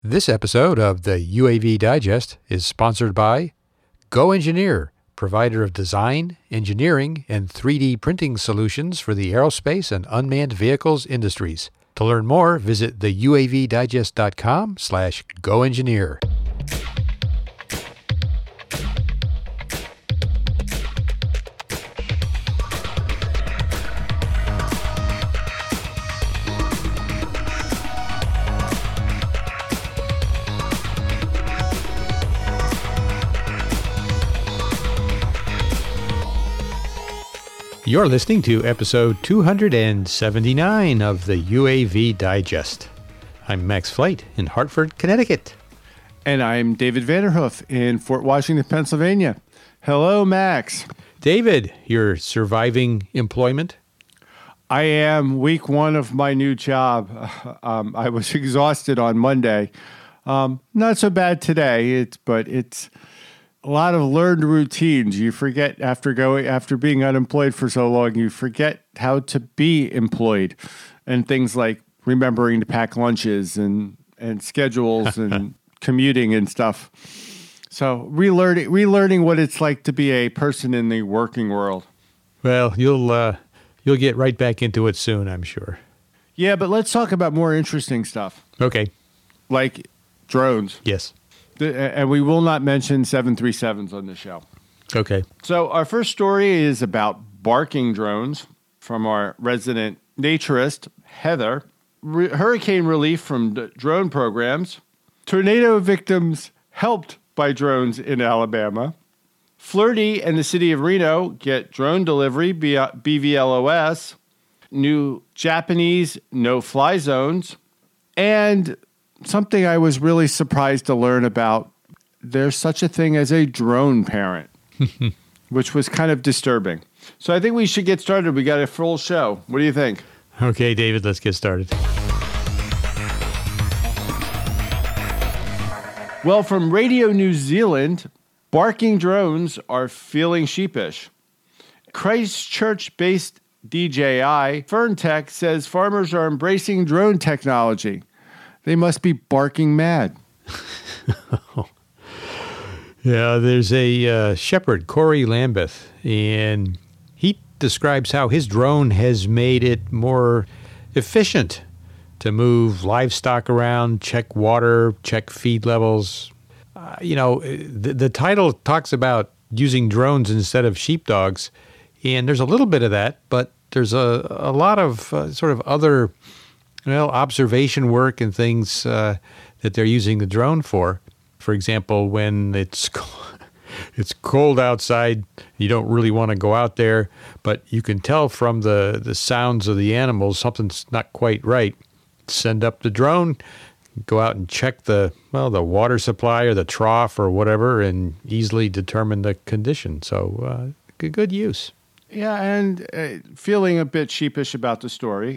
This episode of the UAV Digest is sponsored by Go Engineer, provider of design, engineering, and 3D printing solutions for the aerospace and unmanned vehicles industries. To learn more, visit theuavdigest.com/goengineer. You're listening to episode 279 of the UAV Digest. I'm Max Flight in Hartford, Connecticut. And I'm David Vanderhoof in Fort Washington, Pennsylvania. Hello, Max. David, you're surviving employment? I am week one of my new job. I was exhausted on Monday. Not so bad today, but it's a lot of learned routines. You forget after being unemployed for so long, you forget how to be employed, and things like remembering to pack lunches and schedules and commuting and stuff. So relearning what it's like to be a person in the working world. Well, you'll get right back into it soon, I'm sure. Yeah, but let's talk about more interesting stuff. Okay. Like drones. Yes. And we will not mention 737s on the show. Okay. So our first story is about barking drones from our resident naturist, Heather. Hurricane relief from drone programs. Tornado victims helped by drones in Alabama. Flirty and the city of Reno get drone delivery via BVLOS. New Japanese no-fly zones. And something I was really surprised to learn about, there's such a thing as a drone parent, which was kind of disturbing. So I think we should get started. We got a full show. What do you think? Okay, David, let's get started. Well, from Radio New Zealand, barking drones are feeling sheepish. Christchurch-based DJI Ferntech says farmers are embracing drone technology. They must be barking mad. Yeah, there's a shepherd, Corey Lambeth, and he describes how his drone has made it more efficient to move livestock around, check water, check feed levels. The title talks about using drones instead of sheepdogs, and there's a little bit of that, but there's a lot of sort of other observation work and things that they're using the drone for. For example, when it's cold outside, you don't really want to go out there, but you can tell from the sounds of the animals something's not quite right. Send up the drone, go out and check the water supply or the trough or whatever, and easily determine the condition. So good use. Yeah, and feeling a bit sheepish about the story.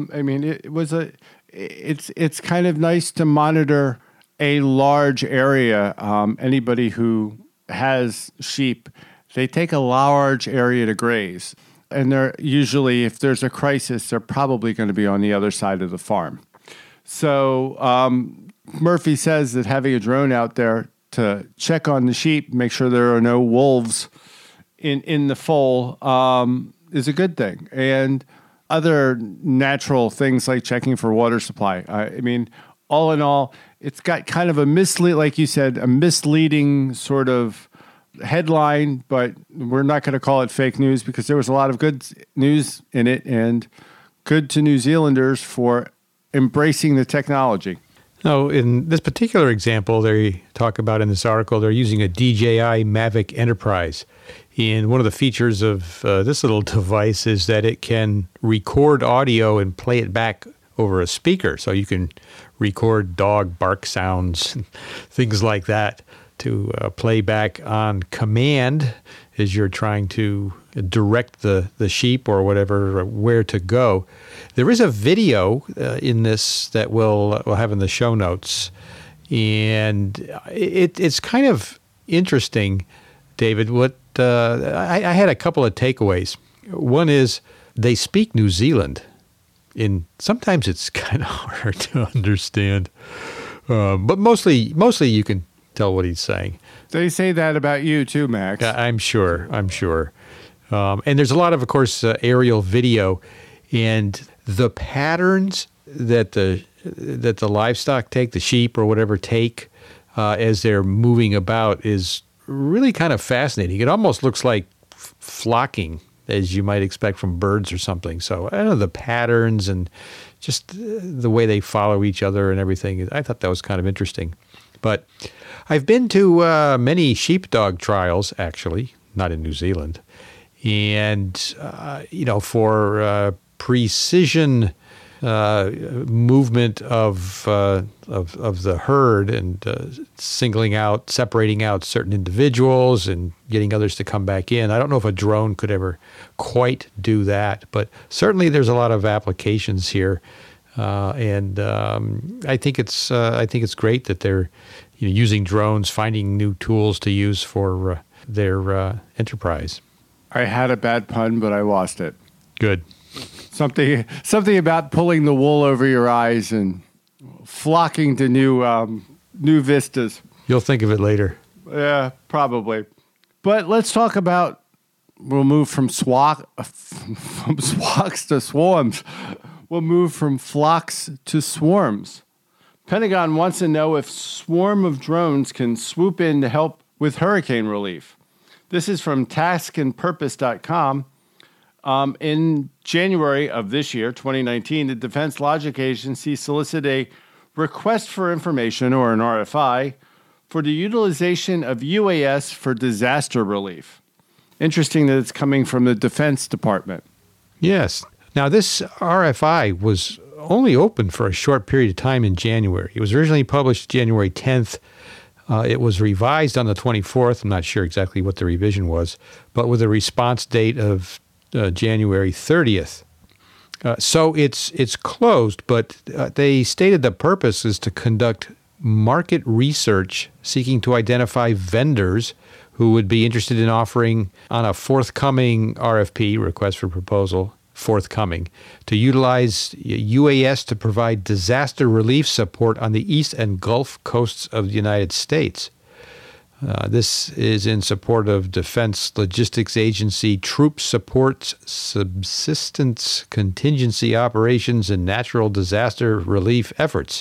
It's kind of nice to monitor a large area. Anybody who has sheep, they take a large area to graze. And they're usually, if there's a crisis, they're probably going to be on the other side of the farm. So Murphy says that having a drone out there to check on the sheep, make sure there are no wolves in the foal is a good thing. And other natural things like checking for water supply. All in all, it's got kind of a misleading sort of headline, but we're not going to call it fake news because there was a lot of good news in it, and good to New Zealanders for embracing the technology. Now, in this particular example, they talk about in this article, they're using a DJI Mavic Enterprise. And one of the features of this little device is that it can record audio and play it back over a speaker. So you can record dog bark sounds, things like that, to play back on command as you're trying to direct the sheep or whatever where to go. There is a video in this that we'll have in the show notes, and it's kind of interesting, David. What I had a couple of takeaways. One is they speak New Zealand, and sometimes it's kind of hard to understand But mostly you can tell what he's saying. They say that about you too, Max. I'm sure. And there's a lot of course, aerial video, and the patterns that the livestock take, the sheep or whatever take, as they're moving about is really kind of fascinating. It almost looks like flocking, as you might expect from birds or something. So I don't know, the patterns and just the way they follow each other and everything. I thought that was kind of interesting. But I've been to many sheepdog trials, actually, not in New Zealand. And, for precision movement of the herd and separating out certain individuals and getting others to come back in. I don't know if a drone could ever quite do that, but certainly there's a lot of applications here, and I think it's great that they're using drones, finding new tools to use for their enterprise. I had a bad pun, but I lost it. Good. Something about pulling the wool over your eyes and flocking to new vistas. You'll think of it later. Yeah, probably. But let's talk about. We'll move from swocks to swarms. We'll move from flocks to swarms. Pentagon wants to know if swarm of drones can swoop in to help with hurricane relief. This is from taskandpurpose.com. In January of this year, 2019, the Defense Logic Agency solicited a request for information, or an RFI, for the utilization of UAS for disaster relief. Interesting that it's coming from the Defense Department. Yes. Now, this RFI was only open for a short period of time in January. It was originally published January 10th. It was revised on the 24th. I'm not sure exactly what the revision was, but with a response date of January 30th. So it's closed, but they stated the purpose is to conduct market research seeking to identify vendors who would be interested in offering on a forthcoming RFP, request for proposal, forthcoming, to utilize UAS to provide disaster relief support on the east and Gulf coasts of the United States. This is in support of Defense Logistics Agency troop supports, subsistence contingency operations, and natural disaster relief efforts.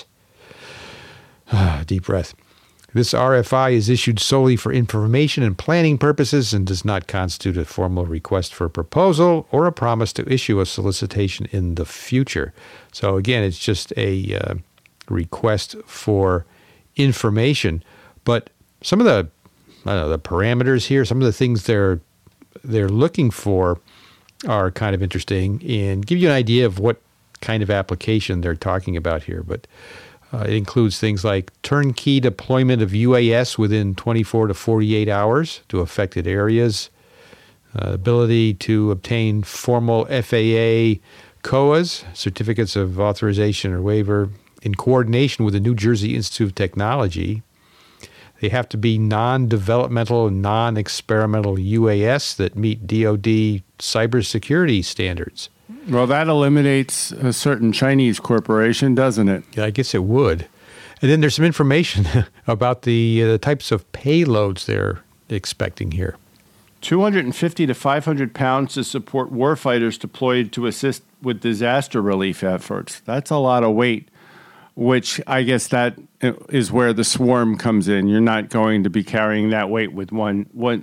Deep breath. This RFI is issued solely for information and planning purposes and does not constitute a formal request for proposal or a promise to issue a solicitation in the future. So again, it's just a request for information, but some of the parameters here, some of the things they're looking for are kind of interesting and give you an idea of what kind of application they're talking about here. But it includes things like turnkey deployment of UAS within 24 to 48 hours to affected areas, ability to obtain formal FAA COAs, certificates of authorization or waiver, in coordination with the New Jersey Institute of Technology. They have to be non-developmental and non-experimental UAS that meet DoD cybersecurity standards. Well, that eliminates a certain Chinese corporation, doesn't it? Yeah, I guess it would. And then there's some information about the types of payloads they're expecting here. 250 to 500 pounds to support warfighters deployed to assist with disaster relief efforts. That's a lot of weight, which I guess that is where the swarm comes in. You're not going to be carrying that weight with one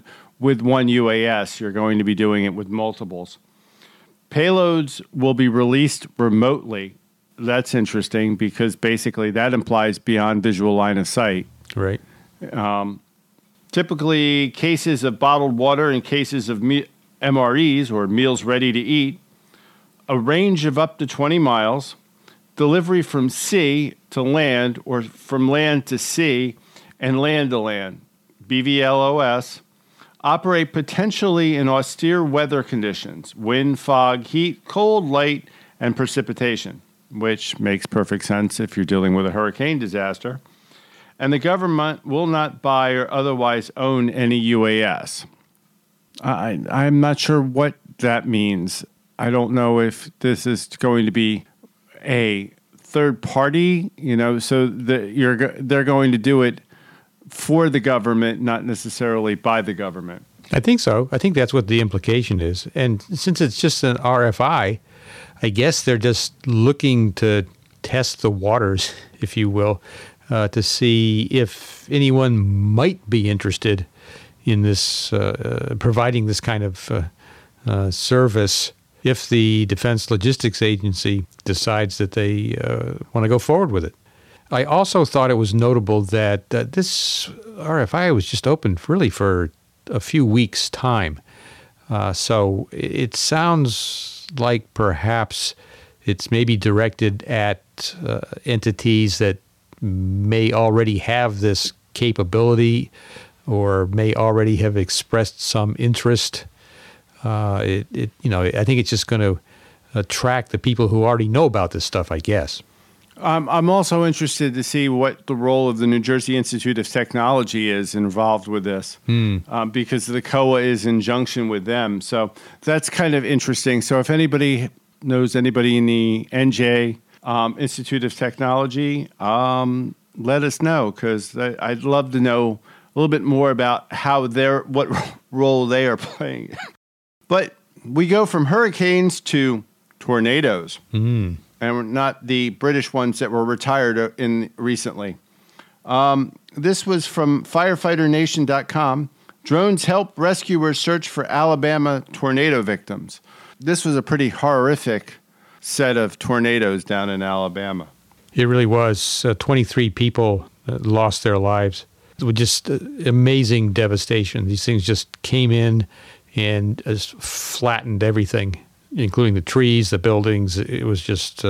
UAS. You're going to be doing it with multiples. Payloads will be released remotely. That's interesting because basically that implies beyond visual line of sight. Right. Typically, cases of bottled water and cases of MREs, or meals ready to eat, a range of up to 20 miles, delivery from sea to land or from land to sea and land to land, BVLOS, operate potentially in austere weather conditions, wind, fog, heat, cold, light, and precipitation, which makes perfect sense if you're dealing with a hurricane disaster. And the government will not buy or otherwise own any UAS. I'm not sure what that means. I don't know if this is going to be third party, so they're going to do it for the government, not necessarily by the government. I think so. I think that's what the implication is. And since it's just an RFI, I guess they're just looking to test the waters, if you will, to see if anyone might be interested in this, providing this kind of service if the Defense Logistics Agency decides that they want to go forward with it. I also thought it was notable that this RFI was just open really for a few weeks' time. So it sounds like perhaps it's maybe directed at entities that may already have this capability or may already have expressed some interest. I think it's just going to attract the people who already know about this stuff, I guess. I'm also interested to see what the role of the New Jersey Institute of Technology is involved with this, because the COA is in junction with them. So that's kind of interesting. So if anybody knows anybody in the NJ Institute of Technology, let us know, because I'd love to know a little bit more about what role they are playing. But we go from hurricanes to tornadoes. And not the British ones that were retired recently. This was from firefighterNation.com. Drones help rescuers search for Alabama tornado victims. This was a pretty horrific set of tornadoes down in Alabama. It really was. 23 people lost their lives. It was just amazing devastation. These things just came in and just flattened everything, including the trees, the buildings. It was just,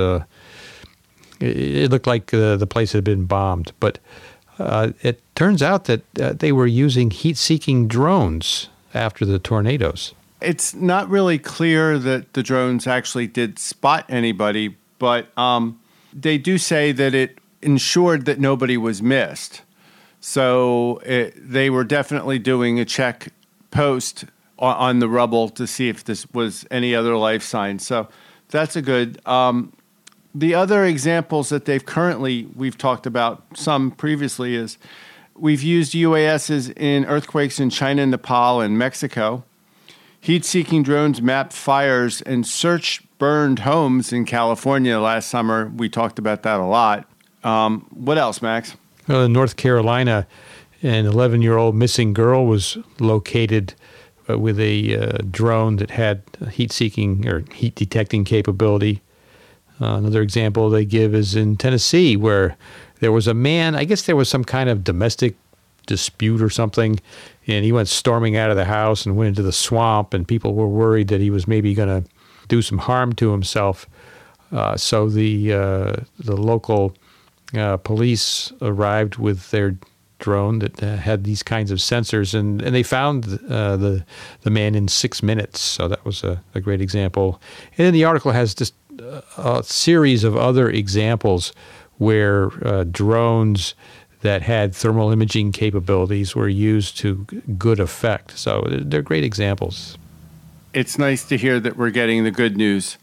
it looked like the place had been bombed. But it turns out that they were using heat-seeking drones after the tornadoes. It's not really clear that the drones actually did spot anybody, but they do say that it ensured that nobody was missed. So they were definitely doing a check post on the rubble to see if this was any other life signs. So that's a good. The other examples that we've talked about some previously is we've used UASs in earthquakes in China, Nepal, and Mexico. Heat-seeking drones mapped fires and searched burned homes in California last summer. We talked about that a lot. What else, Max? Well, in North Carolina, an 11-year-old missing girl was located with a drone that had heat-seeking or heat-detecting capability. Another example they give is in Tennessee, where there was a man, I guess there was some kind of domestic dispute or something, and he went storming out of the house and went into the swamp, and people were worried that he was maybe going to do some harm to himself. So the local police arrived with their drone that had these kinds of sensors, and they found the man in 6 minutes. So that was a great example. And then the article has just a series of other examples where drones that had thermal imaging capabilities were used to good effect. So they're great examples. It's nice to hear that we're getting the good news,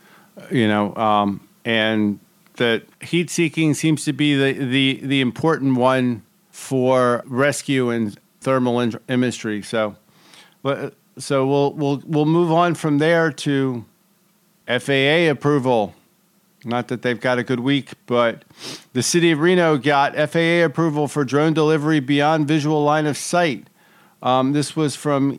and that heat-seeking seems to be the important one for rescue and thermal imagery. So we'll move on from there to FAA approval. Not that they've got a good week, but the city of Reno got FAA approval for drone delivery beyond visual line of sight. This was from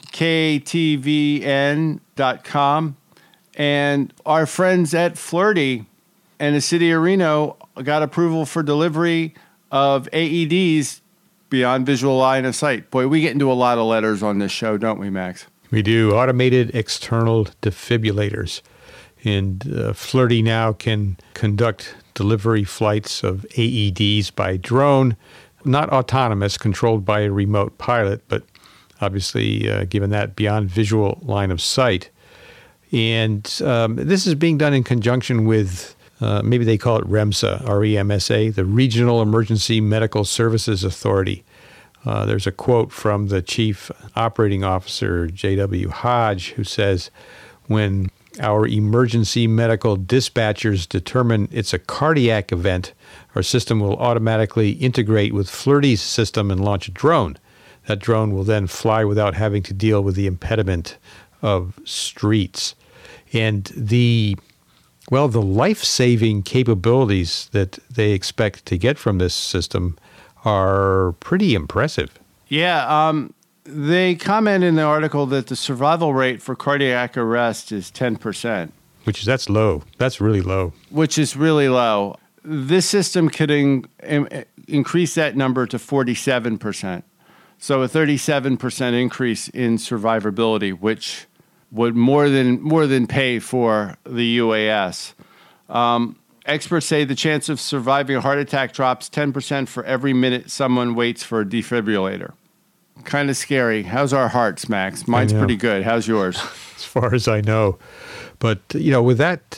KTVN.com. And our friends at Flirty and the city of Reno got approval for delivery of AEDs beyond visual line of sight. Boy, we get into a lot of letters on this show, don't we, Max? We do. Automated external defibrillators. And Flirty now can conduct delivery flights of AEDs by drone, not autonomous, controlled by a remote pilot, but obviously given that beyond visual line of sight. And this is being done in conjunction with, maybe they call it REMSA, R-E-M-S-A, the Regional Emergency Medical Services Authority. There's a quote from the Chief Operating Officer, J.W. Hodge, who says, when our emergency medical dispatchers determine it's a cardiac event, our system will automatically integrate with Flirty's system and launch a drone. That drone will then fly without having to deal with the impediment of streets. And the life-saving capabilities that they expect to get from this system are pretty impressive. Yeah, they comment in the article that the survival rate for cardiac arrest is 10%. That's low. That's really low. Which is really low. This system could increase that number to 47%. So a 37% increase in survivability, which would more than pay for the UAS. Experts say the chance of surviving a heart attack drops 10% for every minute someone waits for a defibrillator. Kind of scary. How's our hearts, Max? Mine's pretty good. How's yours? As far as I know. But, with that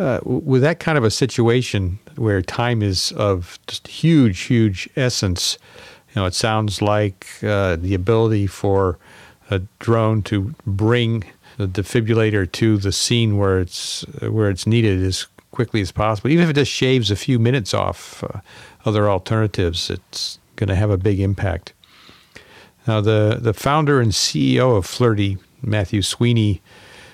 kind of a situation where time is of just huge essence, it sounds like the ability for a drone to bring the defibrillator to the scene where it's needed as quickly as possible. Even if it just shaves a few minutes off other alternatives, it's going to have a big impact. Now, the founder and CEO of Flirty, Matthew Sweeney,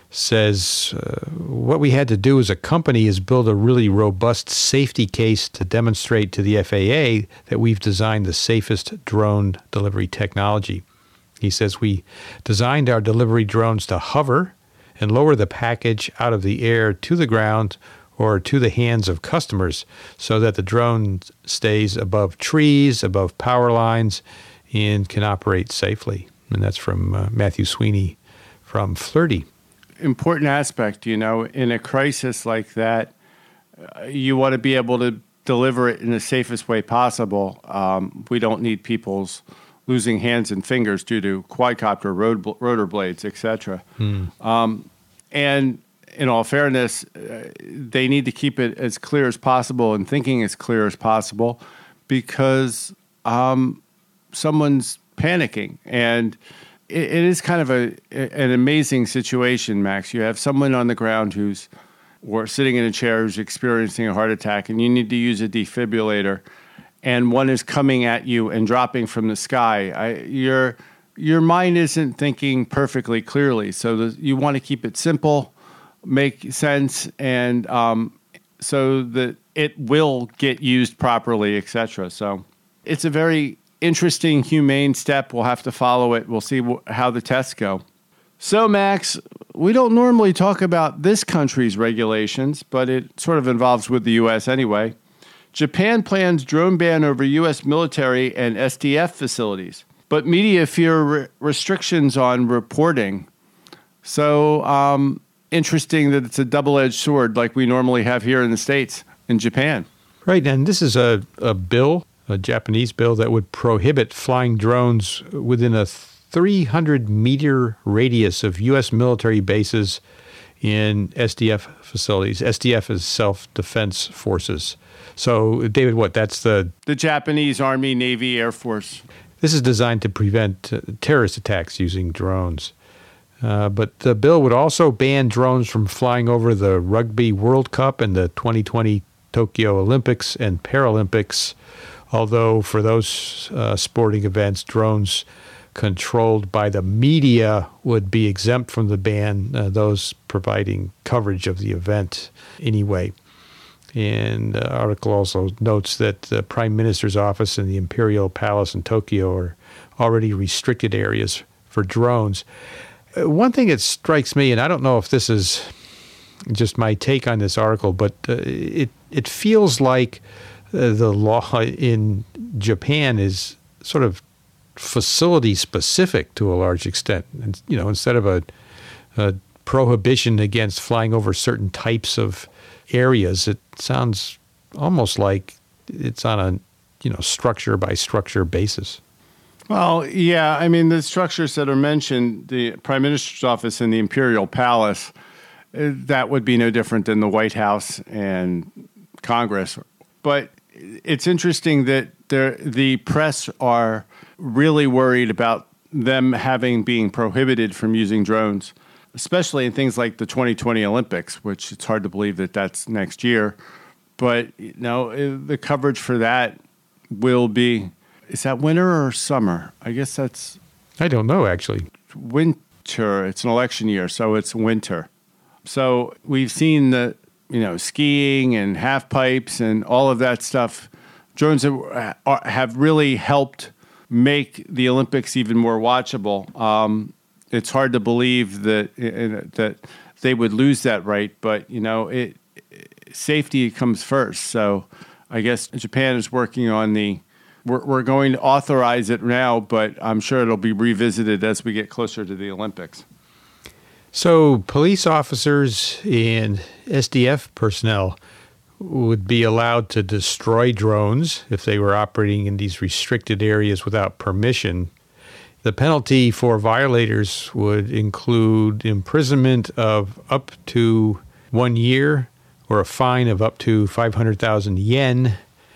says what we had to do as a company is build a really robust safety case to demonstrate to the FAA that we've designed the safest drone delivery technology. He says we designed our delivery drones to hover and lower the package out of the air to the ground or to the hands of customers so that the drone stays above trees, above power lines, and can operate safely. And that's from Matthew Sweeney from Flirty. Important aspect, in a crisis like that, you want to be able to deliver it in the safest way possible. We don't need people's losing hands and fingers due to quadcopter rotor blades, etc. And in all fairness, they need to keep it as clear as possible and thinking as clear as possible because someone's panicking. And it is kind of an amazing situation, Max. You have someone on the ground or sitting in a chair who's experiencing a heart attack, and you need to use a defibrillator, and one is coming at you and dropping from the sky. Your mind isn't thinking perfectly clearly, so you want to keep it simple, make sense, and so that it will get used properly, etc. So it's a very interesting, humane step. We'll have to follow it. We'll see how the tests go. So, Max, we don't normally talk about this country's regulations, but it sort of involves with the U.S. anyway. Japan plans drone ban over U.S. military and SDF facilities, but media fear restrictions on reporting. So, interesting that it's a double-edged sword like we normally have here in the States, in Japan. Right, and this is a bill, a Japanese bill that would prohibit flying drones within a 300-meter radius of U.S. military bases in SDF facilities. SDF is Self-Defense Forces. So, David, that's the Japanese Army, Navy, Air Force. This is designed to prevent terrorist attacks using drones. But the bill would also ban drones from flying over the Rugby World Cup and the 2020 Tokyo Olympics and Paralympics, although for those sporting events, drones controlled by the media would be exempt from the ban, those providing coverage of the event anyway. And the article also notes that the Prime Minister's office and the Imperial Palace in Tokyo are already restricted areas for drones. One thing that strikes me, and I don't know if this is just my take on this article, but it feels like the law in Japan is sort of facility specific to a large extent. And, instead of a prohibition against flying over certain types of areas, it sounds almost like it's on a structure by structure basis. Well, yeah, I mean, the structures that are mentioned, the Prime Minister's office and the Imperial Palace, that would be no different than the White House and Congress. But it's interesting that the press are really worried about them being prohibited from using drones. especially in things like the 2020 Olympics, which it's hard to believe that that's next year. But, the coverage for that will be, is that winter or summer? I guess that's... I don't know, actually. Winter. It's an election year, so it's winter. So we've seen the, skiing and half pipes and all of that stuff. Drones have really helped make the Olympics even more watchable. It's hard to believe that they would lose that right, but safety comes first. So I guess Japan is working on we're going to authorize it now, but I'm sure it'll be revisited as we get closer to the Olympics. So police officers and SDF personnel would be allowed to destroy drones if they were operating in these restricted areas without permission. The penalty for violators would include imprisonment of up to 1 year or a fine of up to 500,000 yen.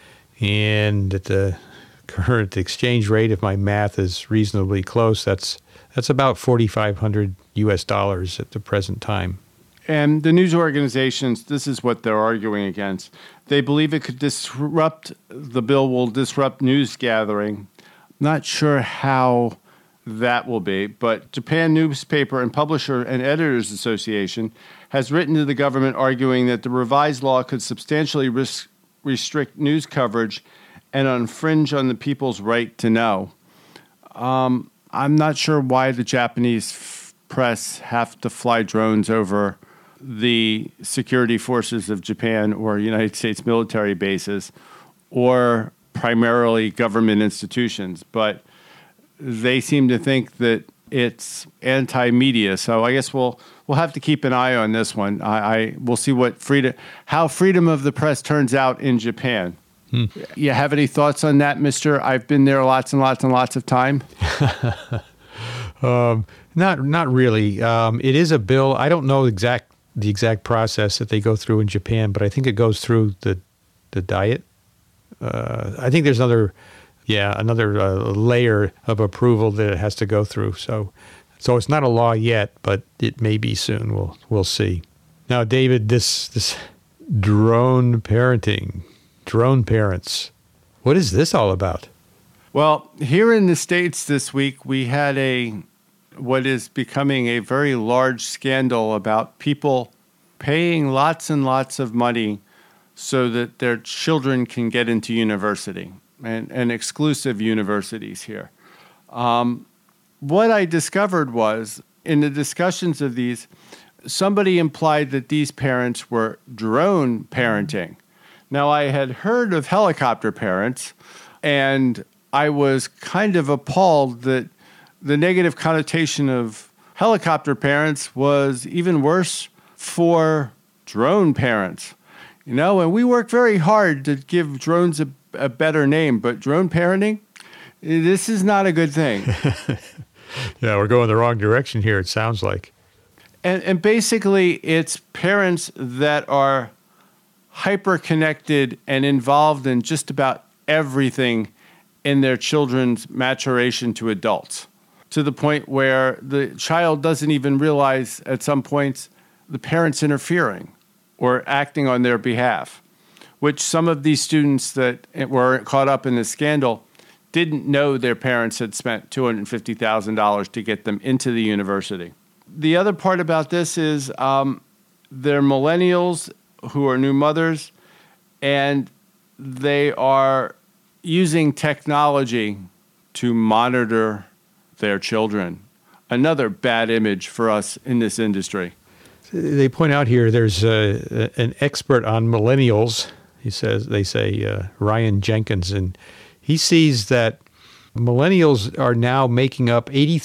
And at the current exchange rate, if my math is reasonably close, that's about $4,500 US at the present time. And the news organizations, this is what they're arguing against. They believe it could the bill will disrupt news gathering. Not sure how that will be, but Japan Newspaper and Publisher and Editors Association has written to the government arguing that the revised law could substantially restrict news coverage and infringe on the people's right to know. I'm not sure why the Japanese press have to fly drones over the security forces of Japan or United States military bases or primarily government institutions, but they seem to think that it's anti-media. So I guess we'll have to keep an eye on this one. We'll see how freedom of the press turns out in Japan. You have any thoughts on that, Mister? I've been there lots and lots and lots of time. Not really. It is a bill. I don't know the exact process that they go through in Japan, but I think it goes through the Diet. I think there's another layer of approval that it has to go through. So it's not a law yet, but it may be soon. We'll see. Now, David, this drone parenting, drone parents, what is this all about? Well, here in the States this week, we had what is becoming a very large scandal about people paying lots and lots of money so that their children can get into university and exclusive universities here. What I discovered was, in the discussions of these, somebody implied that these parents were drone parenting. Now, I had heard of helicopter parents, and I was kind of appalled that the negative connotation of helicopter parents was even worse for drone parents. And we work very hard to give drones a better name, but drone parenting, this is not a good thing. Yeah, we're going the wrong direction here, it sounds like. And basically, it's parents that are hyper-connected and involved in just about everything in their children's maturation to adults, to the point where the child doesn't even realize at some points the parent's interfering or acting on their behalf, which some of these students that were caught up in this scandal didn't know their parents had spent $250,000 to get them into the university. The other part about this is they're millennials who are new mothers, and they are using technology to monitor their children. Another bad image for us in this industry. They point out here there's an expert on millennials. They say Ryan Jenkins, and he sees that millennials are now making up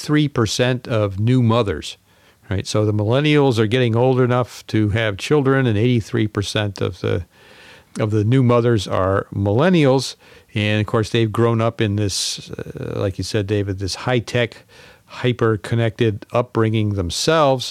83% of new mothers. Right, so the millennials are getting old enough to have children, and 83% of the new mothers are millennials. And of course, they've grown up in this, like you said, David, this high-tech, hyper-connected upbringing themselves.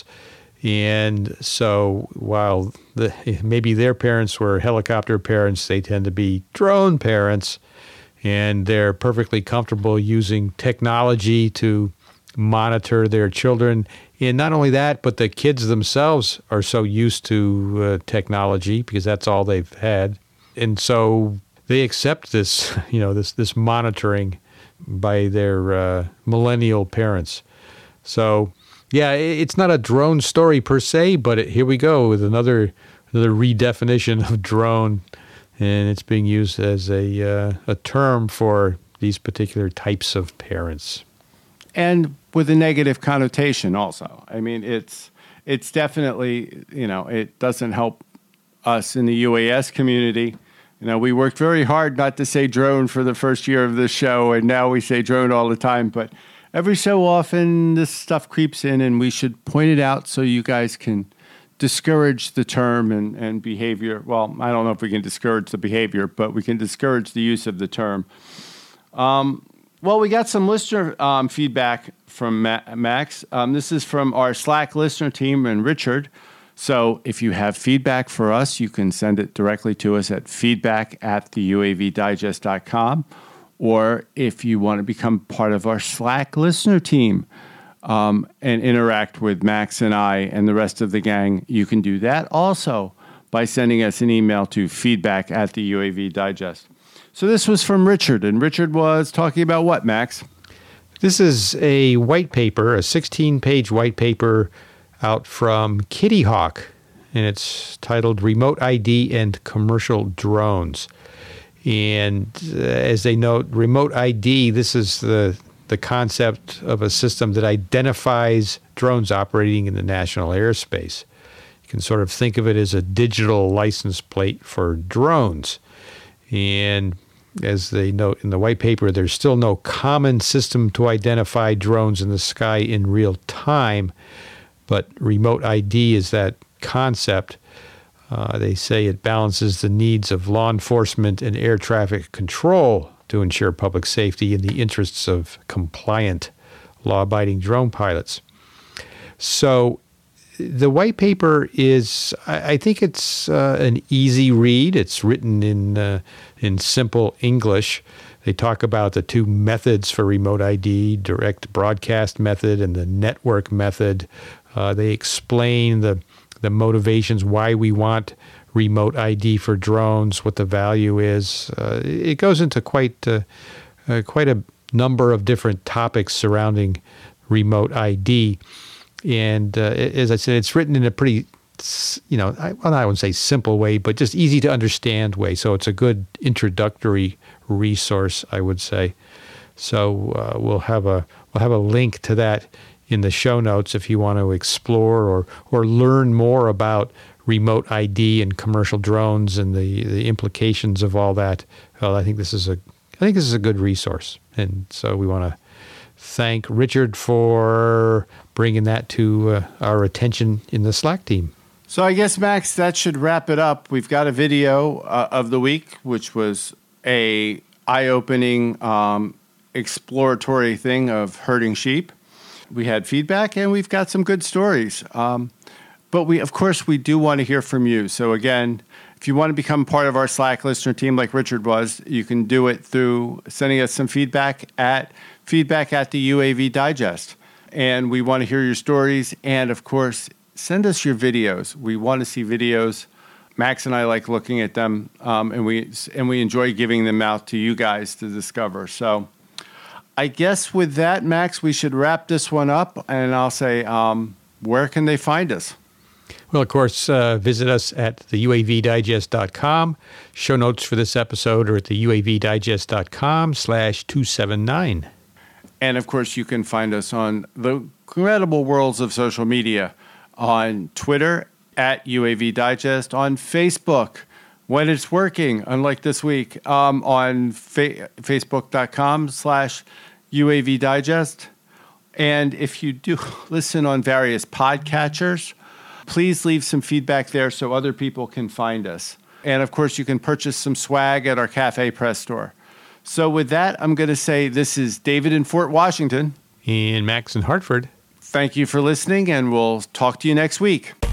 And so while maybe their parents were helicopter parents, they tend to be drone parents, and they're perfectly comfortable using technology to monitor their children. And not only that, but the kids themselves are so used to technology because that's all they've had. And so they accept this, this monitoring by their millennial parents. So, yeah, it's not a drone story per se, but here we go with another redefinition of drone, and it's being used as a term for these particular types of parents. And with a negative connotation also. I mean, it's definitely, it doesn't help us in the UAS community. We worked very hard not to say drone for the first year of this show, and now we say drone all the time. But every so often, this stuff creeps in, and we should point it out so you guys can discourage the term and behavior. Well, I don't know if we can discourage the behavior, but we can discourage the use of the term. Well, we got some listener feedback from Max. This is from our Slack listener team and Richard. So if you have feedback for us, you can send it directly to us at feedback@theuavdigest.com. Or if you want to become part of our Slack listener team and interact with Max and I and the rest of the gang, you can do that also by sending us an email to feedback@theuavdigest. So this was from Richard, and Richard was talking about what, Max? This is a white paper, a 16-page white paper out from Kitty Hawk, and it's titled Remote ID and Commercial Drones. And as they note, remote ID, this is the concept of a system that identifies drones operating in the national airspace. You can sort of think of it as a digital license plate for drones. And as they note in the white paper, there's still no common system to identify drones in the sky in real time, but remote ID is that concept. They say it balances the needs of law enforcement and air traffic control to ensure public safety in the interests of compliant, law-abiding drone pilots. So the white paper is, I think it's an easy read. It's written in simple English. They talk about the two methods for remote ID, direct broadcast method and the network method. They explain the motivations, why we want remote ID for drones, what the value is. It goes into quite a number of different topics surrounding remote ID. And as I said, it's written in a pretty, I wouldn't say simple way, but just easy to understand way. So it's a good introductory resource, I would say. So we'll have a link to that in the show notes if you want to explore or learn more about remote ID and commercial drones and the implications of all that. Well, I think this is a good resource, and so we want to thank Richard for bringing that to our attention in the Slack team. So I guess, Max, that should wrap it up. We've got a video of the week, which was a eye-opening, exploratory thing of herding sheep. We had feedback, and we've got some good stories. But we do want to hear from you. So again, if you want to become part of our Slack listener team like Richard was, you can do it through sending us some feedback at the UAV Digest. And we want to hear your stories. And of course, send us your videos. We want to see videos. Max and I like looking at them, and we enjoy giving them out to you guys to discover. So I guess with that, Max, we should wrap this one up, and I'll say, where can they find us? Well, of course, visit us at theuavdigest.com. Show notes for this episode are at theuavdigest.com/279. And, of course, you can find us on the incredible worlds of social media, on Twitter, at UAV Digest, on Facebook, when it's working, unlike this week, on facebook.com/UAV Digest. And if you do listen on various podcatchers, please leave some feedback there so other people can find us. And, of course, you can purchase some swag at our Cafe Press store. So with that, I'm going to say this is David in Fort Washington. And Max in Hartford. Thank you for listening, and we'll talk to you next week.